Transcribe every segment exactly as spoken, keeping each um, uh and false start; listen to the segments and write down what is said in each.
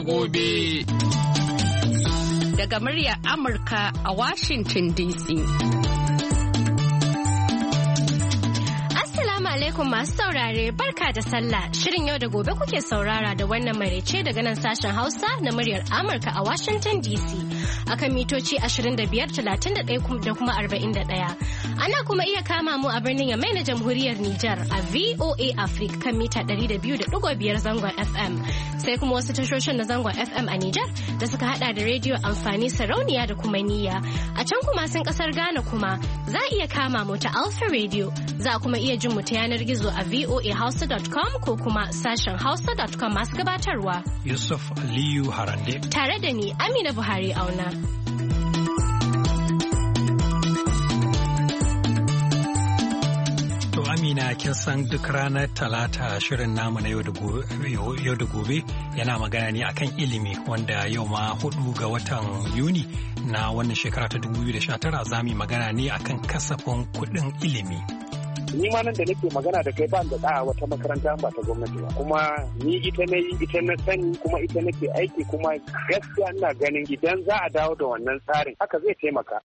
gobe. Daga muryar Amurka a Washington D C. Assalamu alaikum masu saurare, barka da sallah. Shirin yau da gobe kuke saurara da wannan maraice daga nan sashen Hausa na muryar Amurka a Washington D C. Akan mitoci ashirin da biyar, talatin da ɗaya da kuma arba'in da ɗaya. Ana kuma iya kama mu a birnin Yamai na Jamhuriyar Nijar a V O A Africa kan mita ɗari da biyu da ɗigo biyar zangon F M. Sai kuma wasu tashoshin na zangon F M a Nijar da suka hada da rediyo amfani sarauniya da kuma niyya. A can kuma sun kasar Ghana kuma za a iya kama mu ta Alpha Radio. Za a kuma iya jin mu ta yanar gizo a voa hausa dot com ko kuma sashen hausa dot com masu gabatarwa. Yusuf Aliyu Harande. Tare da ni Amina Buhari Auna. Amina, kin san duk ranar talata shirin namu na yau da gobe yana magana ne akan ilimi, wanda yau ma hudu ga watan Yuni na wannan shekara ta dubu biyu da sha tara za mu magana ne akan kasafin kuɗin ilimi. Ni ma nan da nake magana da kai ba da ɗaya wata makaranta ba ta gwamnati ba, kuma ni ita na yi ita na sani kuma ita nake aiki, kuma gaskiya ina ganin idan za a dawo da wannan tsarin haka zai taimaka.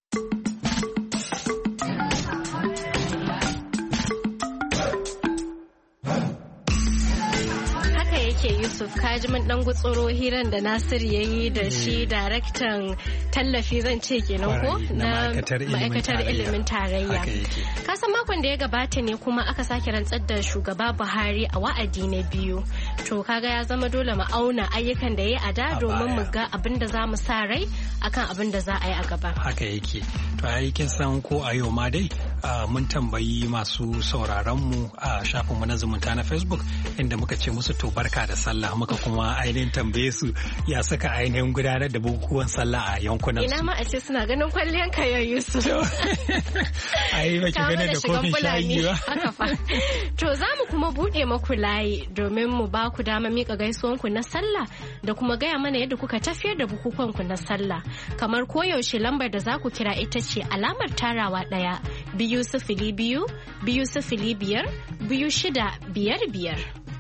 Yusuf, kaji mun dan gutsuro hiran da Nasiru ya yi da shi daraktan tallafi zan ce kenan ko na ma'aikatar ilimin tarayya. Kasan makon da ya gabata ne kuma aka sake rantsar da shugaba Buhari a wa'adi na biyu. To kaga ya zama dole mu auna ayyukan da ya yi a da domin mu ga abin da za mu sa rai akan abin da za a yi a gaba. Haka yake. To aikin san ko a yau ma dai mun tambayi masu sauraron mu a shafinmu na zumunta na Facebook inda muka ce musu to barka da sallah, muka kuma ainihin tambaye su ya saka ainihin gudanar da bukukuwan sallah a yankunan su. Ina ma a ce suna ganin kwalliyan kayan Yusuf. Ai baki gane da kofin shayi ba. Haka fa. To za mu kuma buɗe maku layi domin mu ba ku dama mika gaisuwanku na sallah da kuma gaya mana yadda kuka tafiyar da bukukuwanku na sallah. Kamar koyaushe lambar da za ku kira ita ce alamar tarawa ɗaya biyu sifili biyu biyu sifili biyar biyu shida biyar biyar.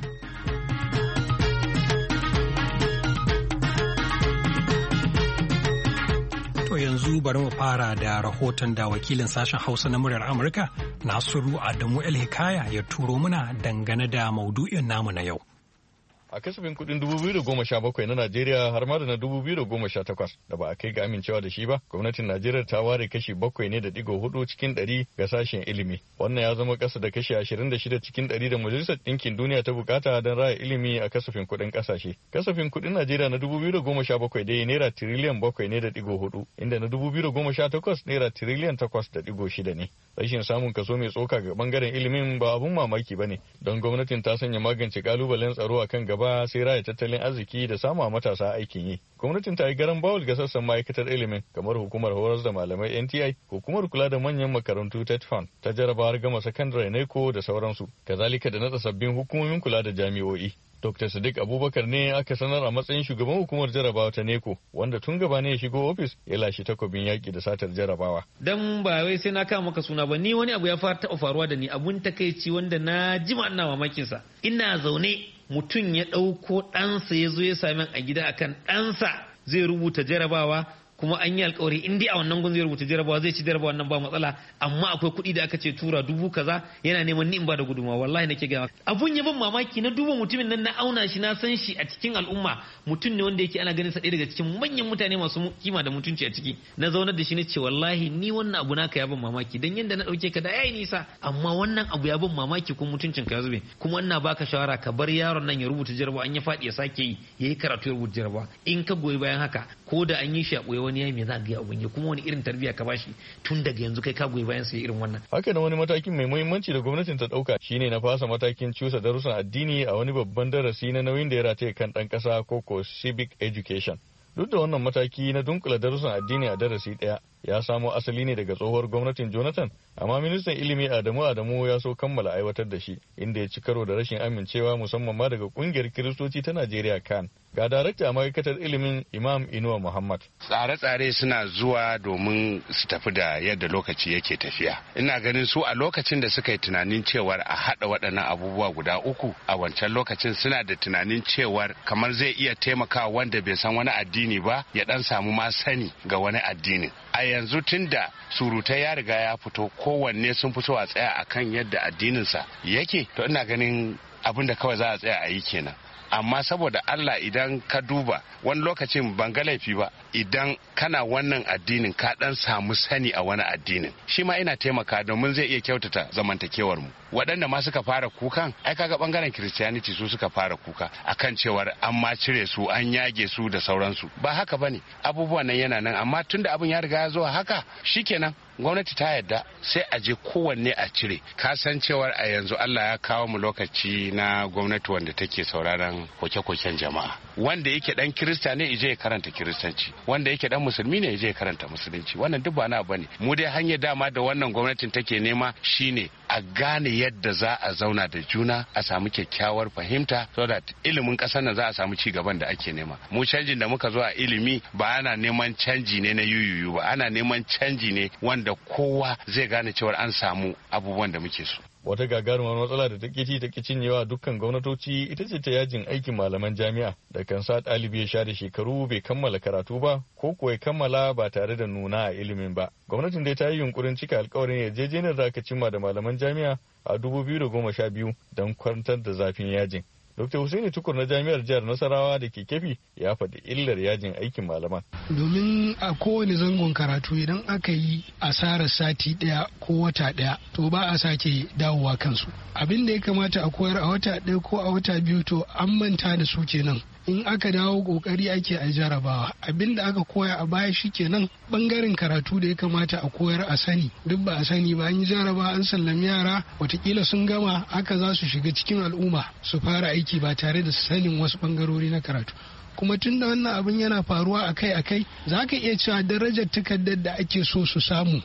To yanzu bari mu fara da rahoton da wakilin sashen Hausa na muryar Amurka Nasiru Adamu El Hikaya ya turo muna dangane da maudu'in namu na yau. A kasafin kudin dubu biyu da goma sha bakwai na Najeriya har ma da na dubu biyu da goma sha takwas da ba a kai ga amincewa da shi ba, gwamnatin Najeriya ta ware kashi bakwai ne da digo hudu cikin ɗari ga sashen ilimi. Wannan ya zama kasa da kashi ashirin da shida cikin ɗari da Majalisar Ɗinkin Duniya ta bukata don raya ilimi a kasafin kudin ƙasashe. Kasafin kudin Najeriya na dubu biyu da goma sha bakwai dai naira tiriliyan bakwai ne da digo hudu, inda na dubu biyu da goma sha takwas naira tiriliyan takwas da digo shida ne. Rashin samun kaso mai tsoka ga bangaren ilimin ba abun mamaki ba ne, don gwamnatin ta sanya magance kalubalen tsaro a kan gaba sai raya tattalin arziki da samu matasa aikin yi. Gwamnatin ta yi garan bawul ga sassan ma'aikatar ilimin kamar hukumar horar da malamai N T I, hukumar kula da manyan makarantu T E T F U N, ta jarabawar gama sakandare NECO da sauransu, kazalika da natsa sabbin hukumomin kula da jami'o'i. Dokta Sadiq Abubakar ne aka sanar a matsayin shugaban hukumar jarabawa ta NECO, wanda tun gaba ne ya shigo ofis ya lashe takobin yaƙi da satar jarabawa. Dan ba wai sai na kama maka suna ba, ni wani abu ya fara taɓa faruwa da ni, abun takaici wanda na jima ina mamakin sa. Ina zaune mutum ya ɗauko ɗansa ya zo ya sami a gida akan ɗansa zai rubuta jarabawa, kuma an yi alkawari in dai a wannan gun zai rubuta jarabawa zai ci jarabawa nan ba matsala, amma akwai kuɗi da aka ce tura dubu kaza yana neman ni in ba da gudunmawa. Wallahi nake ga abun ya ban mamaki, na duba mutumin nan na auna shi na san shi a cikin al'umma, mutum ne wanda yake ana ganin sa ɗaya daga cikin manyan mutane masu kima da mutunci a ciki. Na zaunar da shi na ce wallahi ni wannan abu naka ya ban mamaki, dan yanda na ɗauke ka da yayi nisa, amma wannan abu ya ban mamaki kuma mutuncin ka ya zube. Kuma ina baka shawara ka bar yaron nan ya rubuta jarabawa, an ya faɗi ya sake yi yayi karatu ya rubuta jarabawa. In ka goyi bayan haka ko da an yi shi a ɓoye wani yayi me za ga abun ya, kuma wani irin tarbiyya ka bashi tun daga yanzu kai ka goyi bayan sai irin wannan. Haka da wani matakin mai muhimmanci da gwamnatin ta dauka shine na fasa matakin cusa darussan addini a wani babban darasi na nauyin da ya rataye kan dan kasa ko ko civic education. Duk da wannan mataki na dunkula darussan addini a darasi daya, ya samo asali ne daga tsohuwar gwamnatin Jonathan, amma ministan ilimi Adamu Adamu ya so kammala aiwatar da shi, inda ya ci karo da rashin amincewa musamman ma daga kungiyar Kiristoci ta Najeriya kan. Ga darakta a ma'aikatar ilimin Imam Inuwa Muhammad. Tsare-tsare suna zuwa domin su tafi da yadda lokaci yake tafiya. Ina ganin su a lokacin da suka yi tunanin cewar a haɗa waɗannan abubuwa guda uku a wancan lokacin suna da tunanin cewar kamar zai iya taimakawa wanda bai san wani addini ba ya ɗan samu ma sani ga wani addinin. A yanzu tun da surutai ya riga ya fito kowanne sun fito a tsaya akan yadda addininsa yake, to ina ganin abin da kawai za a tsaya a yi kenan. Amma saboda Allah idan ka duba wani lokacin ban ga laifi ba idan kana wannan addinin ka dan samu sani a wani addinin shi ma ina taimaka domin zai iya kyautata zamantakewar mu. Waɗanda ma suka fara kukan ai kaga bangaren Christianity su suka fara kuka akan cewar an ma cire su an yage su da sauransu. Ba haka bane, abubuwan nan yana nan, amma tunda abin ya riga ya zo haka shikenan gwamnati ta yadda sai a je kowanne a cire. Ka san cewar a yanzu Allah ya kawo mu lokaci na gwamnati wanda take sauraron koke-koken jama'a. Wanda yake dan Kirista ne ije ya karanta Kiristanci, wanda yake dan musulmi ne ije ya karanta musulunci. Wannan duk ba na bane. Mu dai hanyar dama da wannan gwamnatin take nema shine a gane yadda za a zauna da juna, a samu kyakkyawar fahimta so that ilimin ƙasar nan za a samu ci gaban da ake nema. Mu canjin da muka zo a ilimi ba ana neman canji ne na yuyuyu ba, ana neman canji ne wanda kowa zai gane cewa an samu abubuwan da muke so. Wata gagarumar matsala da take ci take cinyewa dukkan gwamnatoci ita ce ta yajin aikin malaman jami'a da kan sa ɗalibi ya share shekaru bai kammala karatu ba ko kuwa ya kammala ba tare da nuna a ilimin ba. Gwamnatin dai ta yi yunkurin cika alkawarin yarjejeniyar da aka cimma da malaman jami'a a dubu biyu da goma sha biyu don kwantar da zafin yajin. Dokta Hussaini Tukur na Jami'ar Jihar Nasarawa da ke Kebbi ya faɗi illar yajin aikin malaman. Domin a kowane zangon karatu idan aka yi asarar sati ɗaya ko wata ɗaya to ba a sake dawowa kansu. Abin da ya kamata a koyar a wata ɗaya ko a wata biyu to an manta da su kenan. In aka dawo kokari ake a jarabawa, abin da aka koya a baya shi kenan bangaren karatu da ya kamata a koyar a sani duk ba a sani ba, an yi jaraba an sallami yara watakila sun gama haka za su shiga cikin al'umma su fara aiki ba tare da sanin wasu bangarori na karatu. Kuma tun da wannan abin yana faruwa akai-akai za ka iya cewa darajar takardar da ake so su samu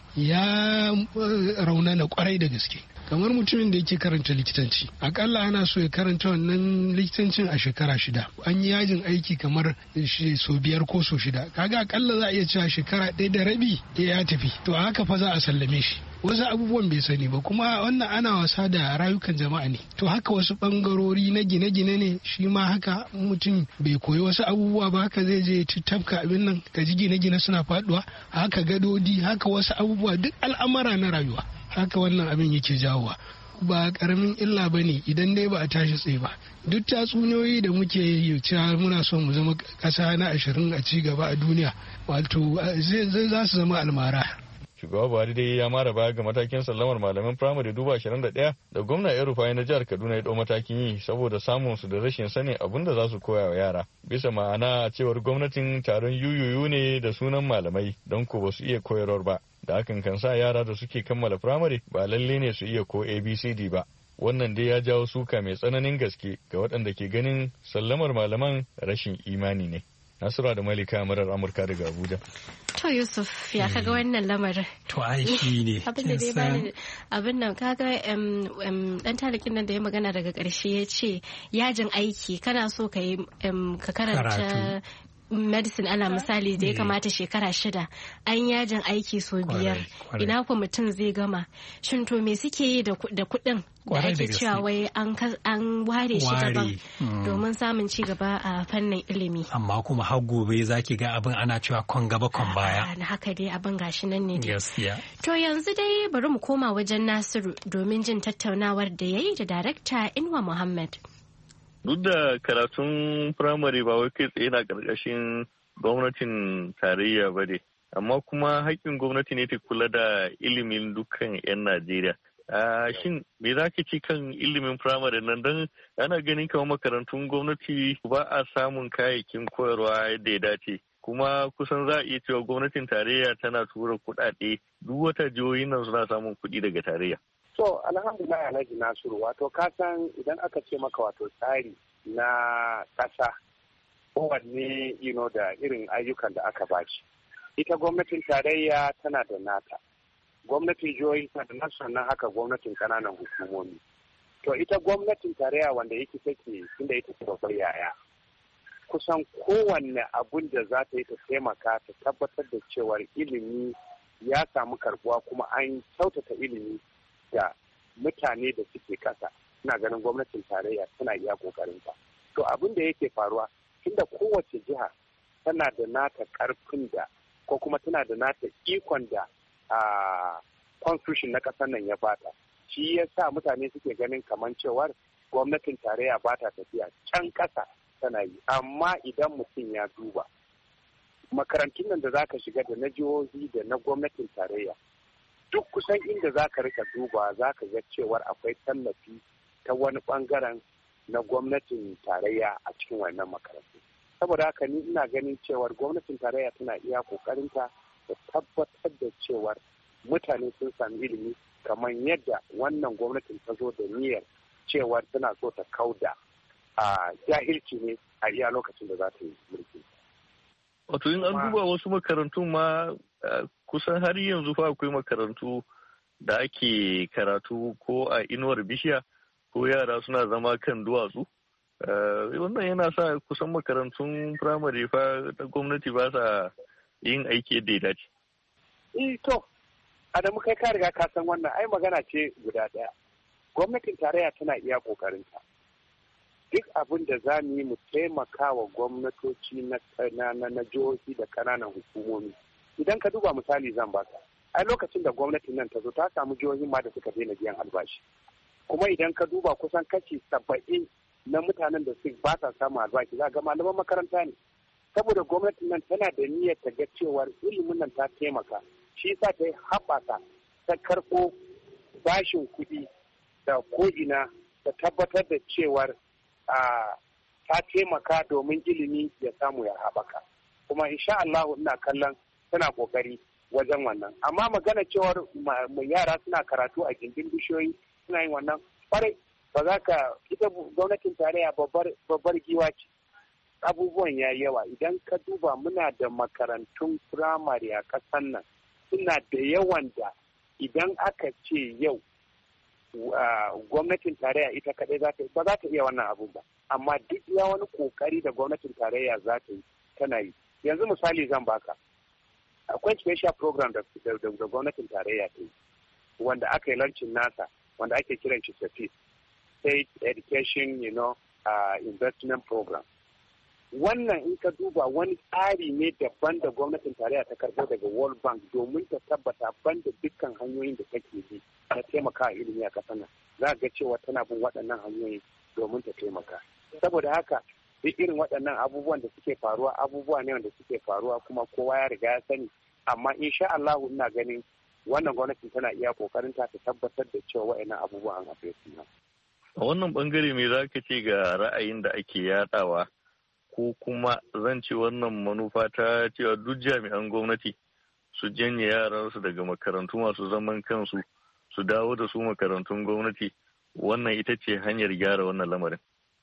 ya raunana kwarai da gaske. Kamar mutumin da yake karanta likitanci akalla ana so ya karanta wannan likitancin a shekara shida, an yi yajin aiki kamar so biyar ko so shida, kaga akalla za a iya cewa shekara ɗaya da rabi ya tafi, to haka fa za a sallame shi. Wasu abubuwan bai sani ba, kuma wannan ana wasa da rayukan jama'a ne. To haka wasu bangarori na gine-gine ne shi ma haka, mutum bai koyi wasu abubuwa ba haka zai je tafka abin nan ka ji gine-gine suna faduwa, haka gadodi, haka wasu abubuwa duk al'amara na rayuwa. Haka wannan abin yake jawowa. Ba karamin illa ba ne idan dai ba a tashi tsaye ba. Duk tatsuniyoyi da muke yi cewa muna son mu zama ƙasa na ashirin a ci gaba a duniya, wato zai za su zama almara. Shugaba Buhari dai ya mara baya ga matakin sallamar malaman firamare dubu ashirin da ɗaya da gwamna ya Rufai na jihar Kaduna ya ɗau matakin yi saboda samun su da rashin sanin abin da za su koya wa yara. Bisa ma'ana a cewar gwamnatin taron yuyuyu ne da sunan malamai don ko ba su iya koyarwar ba. Da hakan kan sa yara da suke kammala firamare ba lalle ne su iya ko A B C D ba. Wannan dai ya jawo suka mai tsananin gaske ga waɗanda ke ganin sallamar malaman rashin imani ne. Nasura da Malika murar Amurka daga Abuja. To Yusuf ya kaga wannan lamarin. To ai shi ne. Abin da dai bani abin nan kaga dan talakin nan da ya magana daga ƙarshe ya ce yajin aiki kana so ka yi ka karanta medicine ana misali da ya kamata shekara shida an yajin aiki sau biyar ina ku mutum zai gama shin to me suke yi da kuɗin da ake cewa wai an ware shi daban domin samun ci gaba a fannin ilimi, amma kuma har gobe zaki ga abin ana cewa kon gaba kon baya. Na haka dai abin gashi nan ne. Gaskiya. To yanzu dai bari mu koma wajen Nasiru domin jin tattaunawar da yayi da darakta Inwa Muhammad. Duk da karatun firamare ba wai kai tsaye na ƙarƙashin gwamnatin tarayya ba ne, amma kuma haƙƙin gwamnati ne ta kula da ilimin dukkan 'yan Najeriya. Shin me za ka ci kan ilimin firamare nan, don ana ganin kamar makarantun gwamnati ba a samun kayayyakin koyarwa yadda ya dace, kuma kusan za a iya cewa gwamnatin tarayya tana tura kuɗaɗe duk wata jihohin nan suna samun kuɗi daga tarayya. So, alhamdulillah Alhaji Nasiru, wato kasan idan aka ce maka wato tsari na ƙasa kowanne you know, da irin ayyukan da aka bashi. ita gwamnatin tarayya tana da nata, gwamnatin jihohi tana da nasu, sannan haka gwamnatin kananan hukumomi. To ita gwamnatin tarayya wanda yake take tunda ita ce babbar yaya, kusan kowanne abun da za ta yi ta taimaka ta tabbatar da cewar ilimi ya samu karbuwa kuma an kyautata ilimi da mutane da suke kasa. Ina ganin gwamnatin tarayya tana iya kokarinta. To abin da yake faruwa tunda kowace jiha tana da nata karfin da ko kuma tana da nata ikon da a constitution na kasar nan ya bata, shi ya sa mutane suke ganin kamar cewar gwamnatin tarayya ba ta tafiya can kasa tana yi. Amma idan mutum ya duba makarantun nan da za ka shiga da na jihohi da na gwamnatin tarayya, duk kusan inda za ka rika duba za ka ga cewar akwai tallafi ta wani bangaren na gwamnatin tarayya a cikin wannan makarantu. Saboda haka ni ina ganin cewar gwamnatin tarayya tana iya kokarinta da tabbatar da cewar mutane sun sami ilimi kamar yadda wannan gwamnatin ta zo da niyyar cewar tana so ta kauda a jahilci ne a iya lokacin da za ta yi mulki. Wato in an duba wasu makarantun ma kusan har yanzu fa akwai makarantu da ake karatu ko a inuwar bishiya ko yara suna zama kan duwatsu. Wannan yana sa kusan makarantun firamare fa ta gwamnati ba sa yin aiki yadda ya dace. Eh to, Adamu kai ka riga ka san wannan ai magana ce guda ɗaya. Gwamnatin tarayya tana iya ƙoƙarinta. Duk abin da za mu yi mu taimaka wa gwamnatoci na na jihohi da ƙananan hukumomi. Idan ka duba misali zan baka. Ai lokacin da gwamnatin nan ta zo ta samu jihohin ma da suka daina biyan albashi. Kuma idan ka duba kusan kashi saba'in na mutanen da su ba sa samun albashi za ga malaman makaranta ne. Saboda gwamnatin nan tana da niyyar ta ga cewar ilimin nan ta taimaka. Shi yasa ta yi haɓaka ta karɓo bashin kuɗi da ko'ina ta tabbatar da cewar ta taimaka domin ilimi ya samu ya haɓaka. Kuma insha Allah ina kallon tana ƙoƙari wajen wannan. Amma magana cewar yara suna karatu a gindin bishiyoyi suna yin wannan kwarai ba za ka ita gwamnatin tarayya babbar giwa ce. Abubuwan ya yawa idan ka duba muna da makarantun firamare a ƙasar nan suna da yawan da idan aka ce yau gwamnatin tarayya ita kaɗai za ta ba za ta iya wannan abun ba, amma duk ya wani ƙoƙari da gwamnatin tarayya za ta yi tana yi. Yanzu misali zan baka akwai special program da gwamnatin tarayya ta yi wanda aka yi lancin nasa wanda ake kiran shi SETI, State Education you know, uh, Investment Program. Wannan in ka duba wani tsari ne daban da gwamnatin tarayya ta karbo daga World Bank domin ta tabbata banda dukkan hanyoyin da take bi na taimaka ilimi a ƙasar nan. Za ga cewa tana bin waɗannan hanyoyi domin ta taimaka. Saboda haka duk irin waɗannan abubuwan da suke faruwa abubuwa ne wanda suke faruwa kuma kowa ya riga ya sani. Amma insha Allah ina ganin wannan gwamnatin tana iya kokarin ta ta tabbatar da cewa waɗannan abubuwan an haɗe su. A wannan bangare me za ka ce ga ra'ayin da ake yaɗawa ko kuma zan ce wannan manufa ta cewa duk jami'an gwamnati su janye yaransu daga makarantu masu zaman kansu su dawo da su makarantun gwamnati, wannan ita ce hanyar gyara wannan lamarin.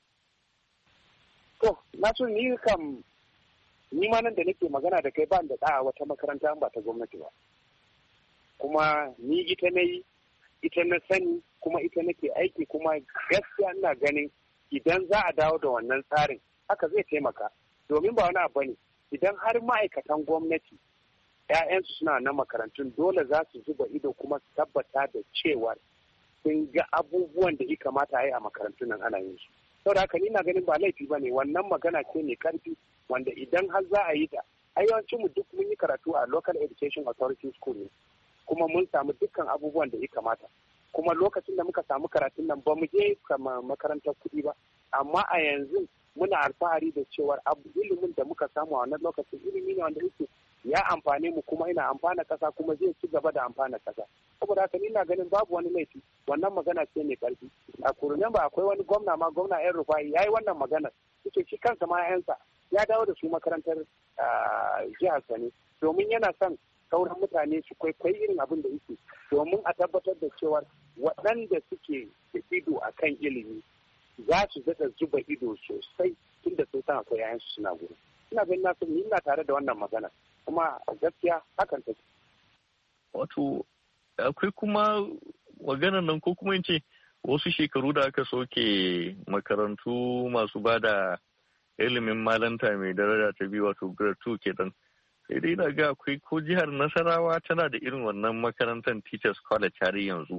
To, na so ni kam ni ma nan da nake magana da kai ba da ɗa wata makaranta ba ta gwamnati ba. Kuma ni ita na yi, ita na sani, kuma ita nake aiki, kuma gaskiya ina ganin idan za a dawo da wannan tsarin haka zai taimaka. Domin ba wani abu ne, idan har ma'aikatan gwamnati ‘ya'yansu suna na makarantun dole za su zuba ido kuma su tabbata da cewa sun ga abubuwan da ya kamata a yi a makarantun nan ana yin su. Saboda haka ni na ganin ba laifi ba ne, wannan magana ce mai karfi wanda idan har za a yi ta, yawancin mu duk mun yi karatu a Local Education Authority School ne, kuma mun samu dukkan abubuwan da ya kamata. Kuma lokacin da muka samu karatun nan ba mu je kama makarantar kuɗi ba, amma a yanzu muna alfahari da cewar abu ilimin da muka samu a wannan lokacin ilimi ne wanda yake ya amfane mu kuma ina amfana kasa kuma zai ci gaba da amfana kasa. Saboda haka ni na ganin babu wani laifi, wannan magana ce mai karfi. A kurunan ba akwai wani gwamna ma gwamna yan Rufai ya yi wannan magana, suke shi kansa ma yansa ya dawo da su makarantar jihar Sani domin yana son sauran mutane su kwaikwayi irin abin da yake domin a tabbatar da cewa waɗanda suke da ido a kan ilimi za su daɗa zuba ido sosai tunda sun san akwai yayansu suna gudu. Ina ganin na sun ina tare da wannan magana kuma gaskiya hakan take. Wato akwai kuma maganar nan ko kuma in ce wasu shekaru da aka soke makarantu masu ba da ilimin malanta mai daraja ta biyu wato grade two kenan. Sai dai na ga akwai ko jihar Nasarawa tana da irin wannan makarantar Teachers College har yanzu.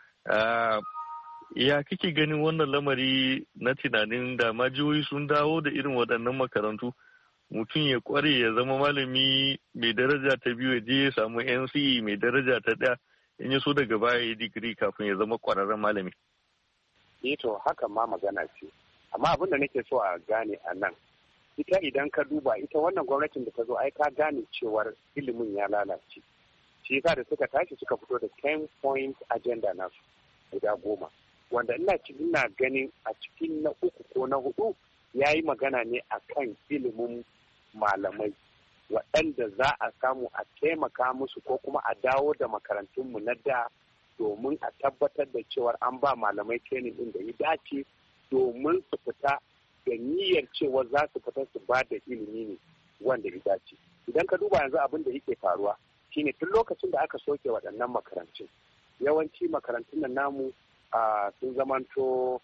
Ya kake ganin wannan lamari na tunanin da majiyoyi sun dawo da irin waɗannan makarantu mutum ya kware ya zama malami mai daraja ta biyu ya je ya samu N C E mai daraja ta ɗaya in ya so daga baya ya digiri kafin ya zama kwararren malami. Eh to hakan ma magana ce. Amma abin da nake so a gane a nan, ita idan ka duba ita wannan gwamnatin da ta zo ai ka gane cewar ilimin ya lalace. Shi yasa da suka tashi suka fito da ten point agenda nasu guda goma. Wanda ina ina ganin a cikin na uku ko na hudu ya yi magana ne a kan ilimin malamai waɗanda za a samu a taimaka musu ko kuma a dawo da makarantunmu na da domin a tabbatar da cewar an ba malamai training ɗin da ya dace domin su fita da niyyar cewa za su fita su ba da ilimi ne wanda ya dace. Idan ka duba yanzu abin da yake faruwa shine tun lokacin da aka soke waɗannan makarantun yawanci makarantun nan namu sun zamanto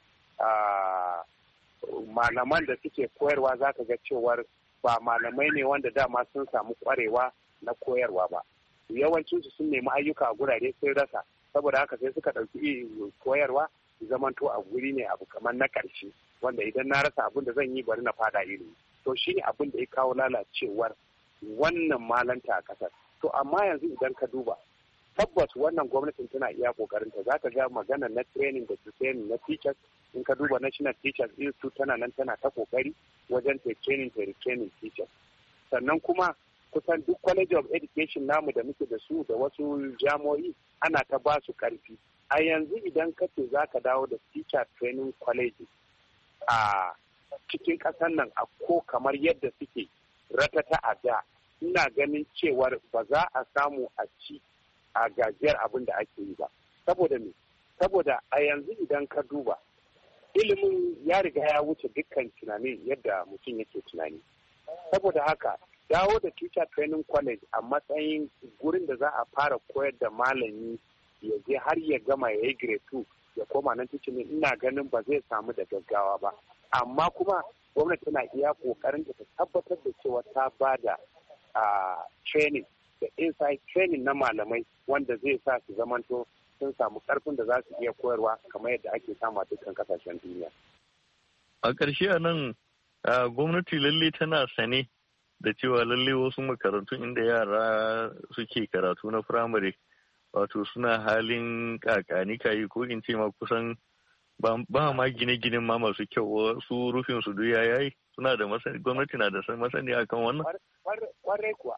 malaman da suke koyarwa za ka ga cewar ba malamai ne wanda dama sun samu kwarewa na koyarwa ba. Yawancinsu sun nemi ayyuka a gurare sun rasa, saboda haka sai suka ɗauki koyarwa zamanto a guri ne abu kamar na ƙarshe wanda idan na rasa abin da zan yi bari na fada ilimi. To shi ne abin da ya kawo lalacewar wannan malanta a ƙasar. To amma yanzu idan ka duba tabbas wannan gwamnatin tana iya kokarinta za ka ga magana na training da training na teachers in ka duba National Teachers Institute tana nan tana ta kokari wajen ta training ta training teachers. Sannan kuma kusan duk college of education namu da muke da su da wasu jami'o'i ana ta ba su karfi. A yanzu idan ka ce za ka dawo da teacher training college a cikin ƙasar nan a ko kamar yadda suke ratata a da, ina ganin cewar ba za a samu a ci a gajiyar abin da ake yi ba. Saboda me? Saboda a yanzu idan ka duba ilimin ya riga ya wuce dukkan tunani yadda mutum yake tunani. Saboda haka dawo da teacher training college a matsayin gurin da za a fara koyar da malami ya je har ya gama ya yi grade two ya koma nan teaching, ina ganin ba zai samu da gaggawa ba. Amma kuma gwamnati tana iya kokarin ta tabbatar da cewa ta ba da training da inside training na malamai wanda zai sa su zamanto sun samu karfin da za su iya koyarwa kamar yadda ake samu a dukkan kasashen duniya. A ƙarshe a nan gwamnati lalle tana sane da cewa lalle wasu makarantun inda yara suke karatu na firamare wato suna halin kakani kayi ko in ce ma kusan ba ma gine-ginen ma masu kyau su rufin su duya yayi suna da masani, gwamnati na da masani akan wannan. Kwarai kuwa.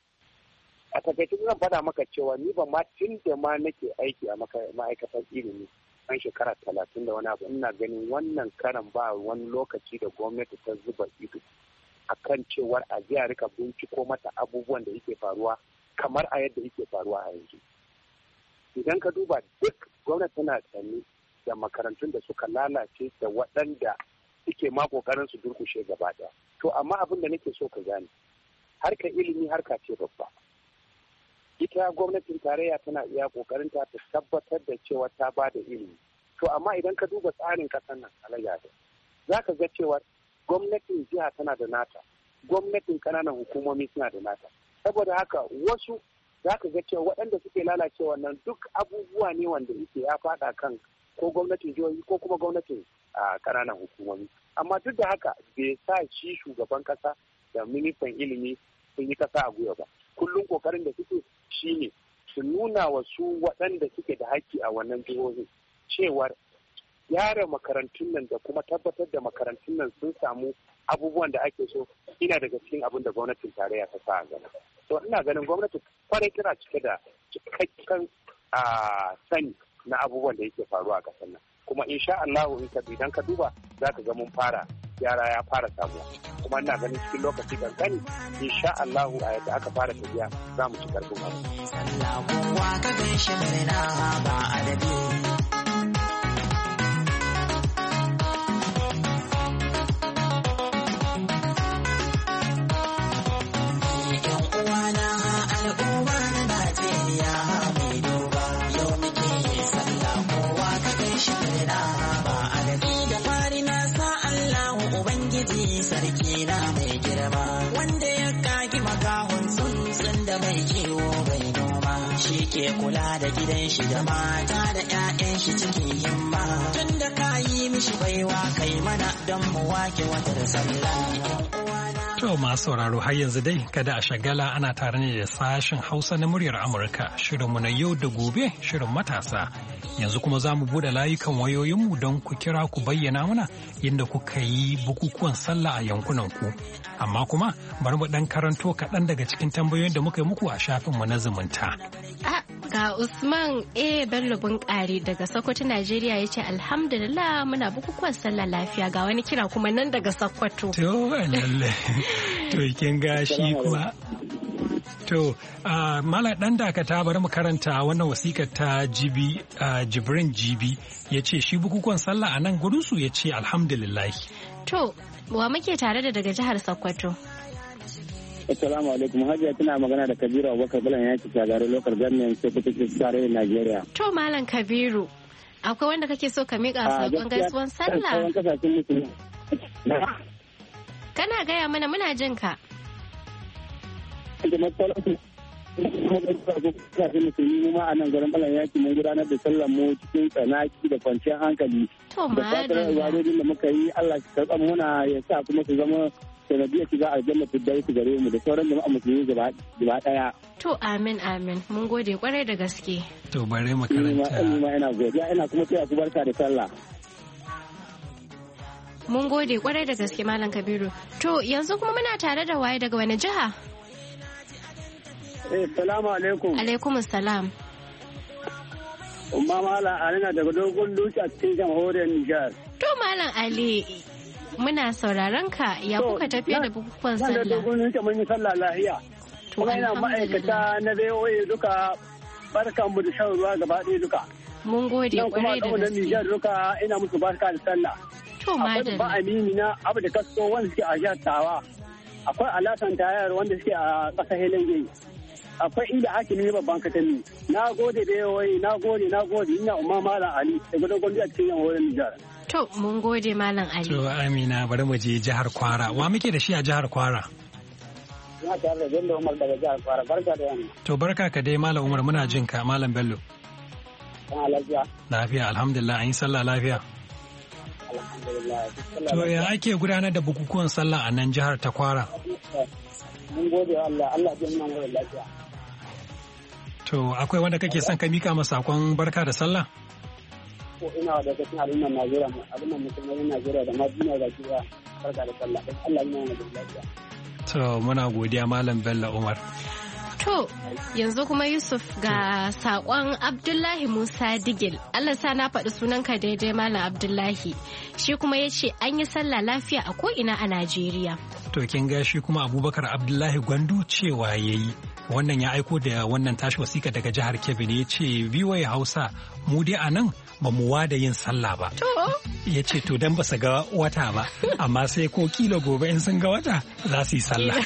A takaice zan faɗa maka cewa ni ba ma tun da ma nake aiki a ma'aikatar ilimi an shekara talatin da wani abu ina ganin wannan karan ba wani lokaci da gwamnati ta zuba ido akan cewar a je a rika binciko mata abubuwan da yake faruwa kamar a yadda yake faruwa a yanzu. Idan ka duba duk gwamnati tana sani da makarantun da suka lalace da waɗanda suke ma kokarin su durkushe gaba ɗaya. To amma abin da nake so ka gane harkar ilimi harka ce babba. Ita gwamnatin tarayya tana iya kokarin ta tabbatar da cewa ta ba da ilimi. To amma idan ka duba tsarin ƙasar nan alayya da za ka ga cewa gwamnatin jiha tana da nata, gwamnatin ƙananan hukumomi suna da nata. Saboda haka wasu za ka ga cewa waɗanda suke lalacewa nan duk abubuwa ne wanda yake ya faɗa kan ko gwamnatin jihohi ko kuma gwamnatin ƙananan hukumomi. Amma duk da haka bai sa shi shugaban ƙasa da ministan ilimi sun yi ƙasa a gwiwa ba. Kullum ƙoƙarin da suke shine su nuna wa su waɗanda suke da haƙƙi a wannan jihohin cewar gyara makarantun nan da kuma tabbatar da makarantun nan sun samu abubuwan da ake so ina daga cikin abin da gwamnatin tarayya ta sa a gaba. To ina ganin gwamnati kwarai tana cike da cikakken sani na abubuwan da yake faruwa a ƙasar nan. Kuma insha Allah in ka idan ka duba za ka ga mun fara yara ya fara samuwa. Kuma ina ganin cikin lokaci kankani insha Allah a yadda aka fara tafiya za mu ci karfin abu. Sallah ka gaishe murna ba adadi. Yan uwana ke kula da gidan shi da mata da 'ya'yan shi cikin himma. Tun da ka yi mishi baiwa kai mana don mu wake watar sallah. To masu sauraro har yanzu dai kada a shagala ana tare ne da sashen Hausa na muryar Amurka shirinmu na yau da gobe shirin matasa. Yanzu kuma za mu buɗe layukan wayoyinmu don ku kira ku bayyana mana yadda kuka yi bukukuwan sallah a yankunanku. Amma kuma bari mu ɗan karanto kaɗan daga cikin tambayoyin da muka yi muku a shafinmu na zumunta. Ga Usman A. Bello Bunkari daga Sokoto, Najeriya ya ce alhamdulillah muna bukukuwan sallah lafiya, ga wani kira kuma nan daga Sokoto. To, lalle. To, kin ga shi kuma. To, uh, Mala ɗan dakata bari mu karanta wannan wasikar ta Jibi, uh, Jibrin Jibi ya ce shi bukukuwan sallah a nan gurinsu ya ce alhamdulillah. To, wa muke tare da daga jihar Sokoto? Assalamu alaikum. Hajiya tana magana da Kabiru Abubakar Bulan yaki shagarar lokal government Sokoto tarayyar Najeriya. To Malam Kabiru, akwai wanda kake so ka miƙa saƙon gaisuwan sallah? Kana gaya mana muna jin ka. Musulmi ma a nan garin Bulan yaki mun gudanar da sallar mu cikin tsanaki da kwanciyar hankali. To ma da fatar da muka yi Allah ya karɓa muna ya sa kuma su zama sanadiyar shiga aljanna fi dai gare mu da sauran jama'a musulmi gaba daya. To amin amin mun gode kwarai da gaske. To bare makaranta. Ina ma ina godiya ina kuma taya ku barka da sallah. Mun gode kwarai da gaske Malam Kabiru. To yanzu kuma muna tare da waye daga wani jiha? Eh salamu alaikum. Alaikum salam. Umma Malam Ali na daga dogon duki a cikin jamhuriyar Nijar. To Malam Ali muna sauraron ka ya kuka tafiya da bukukuwan sallah. Nan da dogon ta mun yi sallah lahiya. Kuma ina ma'aikata na V O A duka barkan mu da shan ruwa gaba ɗaya duka. Mun gode kwarai da gaske. Nijar duka ina musu barka da sallah. To madalla. Akwai ba amini na abu da kasko wanda suke a jihar Tawa. Akwai alasan tayar wanda suke a ƙasar Helenge. Akwai inda hakimi babban katami. Na gode da yawai, na gode, na gode. Ina Umma Malam Ali daga dogon a cikin yankunan Nijar. To, mun gode Malam Ali. To, Amina, bari mu je jihar Kwara. Wa muke da shi a jihar Kwara? Ina tare da Bello Umar daga jihar Kwara. Barka da yamma. To, barka ka dai Malam Umar, muna jin ka Malam Bello. Kana lafiya? Lafiya, alhamdulillah, an yi sallah lafiya. Alhamdulillah. To, ya ake gudanar da bukukuwan sallah a nan jihar ta Kwara? Mun gode wa Allah, Allah ya nuna mu lafiya. To, akwai wanda kake son ka mika masa sakon barka da sallah? Ko ina da cikin al'ummar Najeriya, al'ummar musulmai Najeriya da ma duniya ga kiwa barka da sallah. Allah ya nuna mu lafiya. To, muna godiya Malam Bello Umar. To, yanzu kuma Yusuf ga saƙon Abdullahi Musa Digil. Allah sa na faɗi sunanka daidai Malam Abdullahi. Shi kuma ya ce an yi sallah lafiya a ko'ina a Najeriya. To, kin ga shi kuma Abubakar Abdullahi Gwandu cewa ya yi. Wannan ya aiko da wannan tashi wasika daga jihar Kebbi ne ya ce V O A Hausa mu dai a nan ba mu wada yin sallah ba. Ya ce to don ba su ga wata ba, amma sai ko kila gobe in sun ga wata za su yi sallah.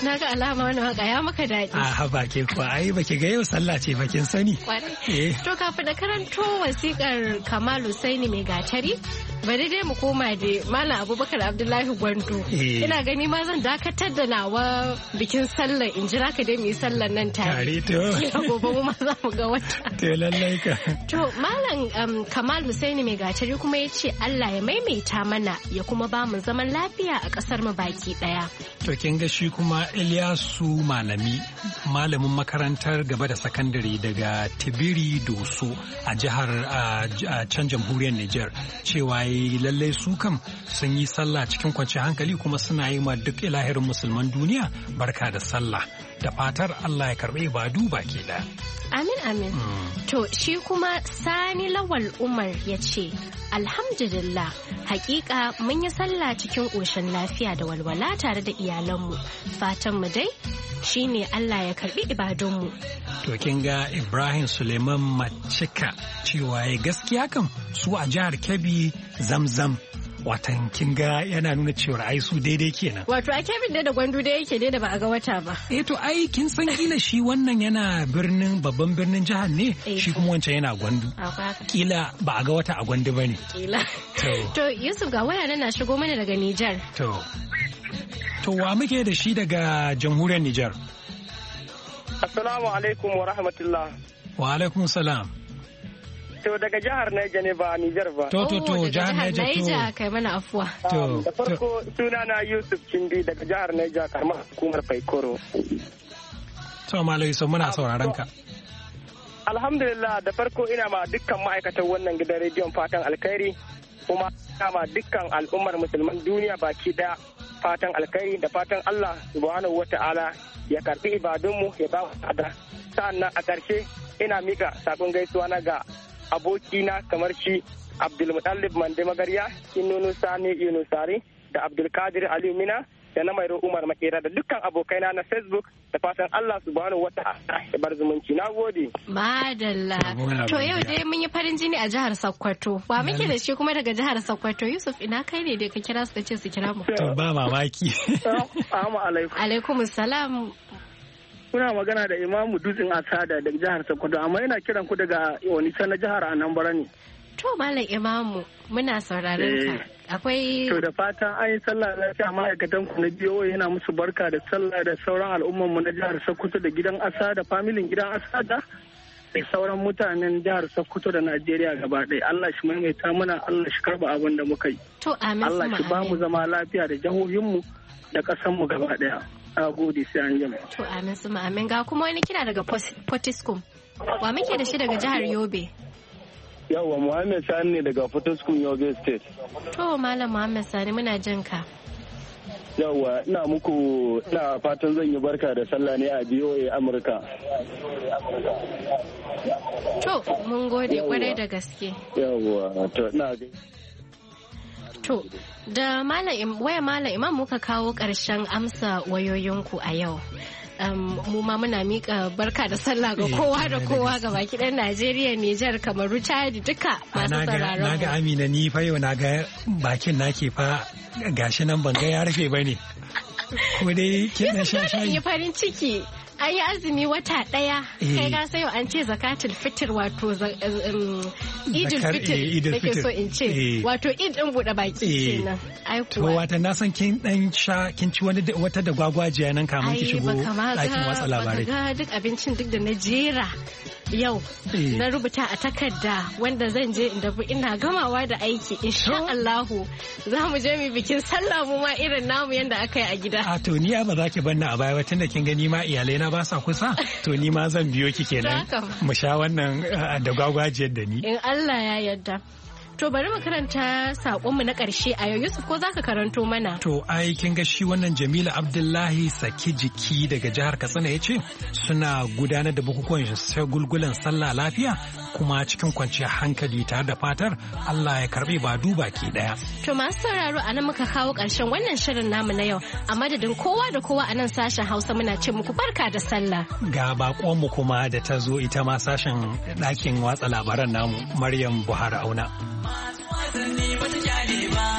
na ga alama wani waka ya maka daɗi. A haba ke kuwa ai baki ga yau sallah ce bakin sani. Eh. To kafin da karanto wasikar Kamal Husaini mai gatari bari dai mu koma da Malam Abubakar Abdullahi Gwandu. Ina gani ma zan dakatar da nawa bikin sallah in jira ka dai mu yi sallar nan tare. Tare to. Gobe mu ma za mu ga wata. To lallai ka. To Malam um, Kamal Husaini mai gatari kuma ya ce Allah ya maimaita mana ya kuma ba mu zaman lafiya a ƙasar mu baki ɗaya. To kin ga shi kuma Ilyasu Malami malamin makarantar gaba da sakandare daga Tibiri Doso a jihar a can jamhuriyar Nijar cewa lallai su kam sun yi sallah cikin kwanciyar hankali kuma suna yi ma duk ilahirin musulman duniya barka da sallah da fatar Allah ya karɓi ibadu baki ɗaya. Amin amin. Mm. To shi kuma Sani Lawal Umar ya ce, Alhamdulillah, hakika mun yi sallah cikin ƙoshin lafiya da walwala tare da iyalanmu. Fatanmu dai shine Allah ya karbi ibadunmu. To kin ga Ibrahim Suleiman Macika cewa ya gaskiya kam su a jihar Kebbi zamzam. Watan kin ga yana nuna cewa ai su daidai kenan. Wato a Kebbi da Gwandu da yake dai da ba a ga wata ba. Eh to ai kin san kila shi wannan yana birnin babban birnin jihar ne shi kuma wancan yana Gwandu. Kila ba a ga wata a Gwandu bane. Kila. To Yusuf ga waya na shigo mana daga Nijar. To. To wa muke da shi daga jamhuriyar Nijar? Assalamu alaikum wa rahmatullah. Wa alaikum salam. To daga jihar Niger ne ba Niger ba. To to to jihar Niger to. Niger kai mana afuwa. To. Da farko suna na Yusuf Kindi daga jihar Niger karamar hukumar Faikoro. To Malai so muna sauraron ka. Alhamdulillah da farko ina ma dukkan ma'aikatan wannan gidan rediyon fatan alkhairi kuma ina ma dukkan al'ummar musulman duniya baki daya fatan alkhairi da fatan Allah subhanahu wata'ala ya karbi ibadunmu ya ba mu ada. Sa'annan a ƙarshe ina mika sakon gaisuwa na ga abokina kamar shi Abdulmutallib Mande Magarya, Kinunu Sani Yunusari da Abdulkadir Aliyu Mina da na Mairo Umar Makera da dukkan abokaina na Facebook da fatan Allah subhanahu wata'ala ya bar zumunci. Na gode. Madalla. To yau dai mun yi farin jini a jihar Sokoto. Wa muke da shi kuma daga jihar Sokoto? Yusuf ina kai ne dai ka kira su ka ce su kira mu. To ba mamaki. Assalamu alaikum. Alaikum salam. Kuna magana da Imamu Dutsen Asada daga jihar Sokoto amma ina kiran ku daga Onitsha na jihar Anambra ne. To Malam Imamu muna sauraron ka. Akwai To da fatan an yi sallah lafiya ma'aikatan ku na biyo yana musu barka da sallah da sauran al'umman mu na jihar Sokoto da gidan Asada, familin gidan Asada da sauran mutanen jihar Sokoto da Najeriya gaba ɗaya. Allah shi maimaita mana, Allah shi karba abin da muka yi. To amin. Allah shi ba mu zama lafiya da jihohin mu da ƙasar mu gaba ɗaya. A gode sai an jima. To amin su amin ga kuma wani kira daga Potiskum. Wa muke da shi daga jihar Yobe? Yawwa Muhammad Sani ne daga Potiskum Yobe State. To Malam Muhammad Sani muna jin ka. Yawwa ina muku ina fatan zan yi barka da sallah ne a B O A Amurka. To mun gode kwarai da gaske. Yawwa to ina ga To, da waya Malam Imam muka kawo ƙarshen amsa wayoyinku a yau. Um, mu ma muna mika barka da sallah ga kowa da kowa ga baki ɗan Najeriya, Nijar, Kamaru, Chad duka masu sauraron. Na ga Amina ni fa yau na ga bakin nake fa gashi nan ban ga ya rufe bane. Ko dai kin na sha shayi. Yi farin ciki. An yi azumi wata ɗaya kai ga sayo an ce zakatul fitr wato idil fitr da ke so in ce wato id ɗin buɗe baki kenan. To wata na san kin dan sha kin ci wani wata da gwagwajiya nan kamun ki shigo ɗakin watsa labarai. Ga duk abincin duk da na jera yau na rubuta a takarda wanda zan je inda ina gamawa da aiki insha Allahu za mu je mu bikin sallah mu ma irin namu yanda aka yi a gida. A to ni ba za ki banna a baya ba tunda kin gani ma iyalai na ba sa kusa to ni ma zan biyo ki kenan mu sha wannan da gwagwajiyar da ni. In Allah ya yarda. To bari mu karanta saƙonmu na ƙarshe a yau Yusuf ko zaka karanto mana? To ai kin ga shi wannan Jamila Abdullahi Saki Jiki daga jihar Katsina yace suna gudanar da bukukuwan gulgulan sallah lafiya kuma cikin kwanciyar hankali tare da fatar Allah ya karbe ba duba ki daya. To masu sauraro anan muka kawo ƙarshen wannan shirin namu na yau a madadin kowa da kowa a nan sashen Hausa muna ce muku barka da sallah. Ga bakon mu kuma da ta zo ita ma sashen ɗakin watsa labaran namu Maryam Buhari Auna. Masu wasanni wata kyale ba.